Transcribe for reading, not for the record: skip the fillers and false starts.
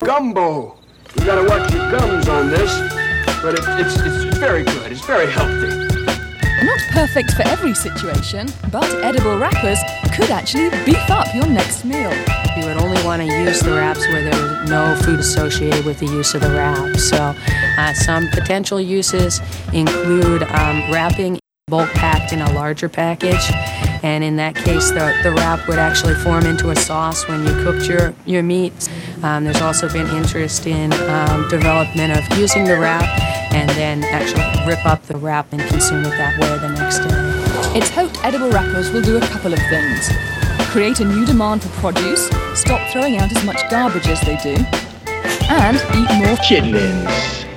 Gumbo. You gotta watch your gums on this, but it's very good. It's very healthy. Not perfect for every situation, but edible wrappers could actually beef up your next meal. You would only want to use the wraps where there's no food associated with the use of the wrap. So some potential uses include wrapping bulk packed in a larger package. And in that case, the wrap would actually form into a sauce when you cooked your meat. There's also been interest in development of using the wrap and then actually rip up the wrap and consume it that way the next day. It's hoped edible wrappers will do a couple of things. Create a new demand for produce, stop throwing out as much garbage as they do, and eat more chitlins.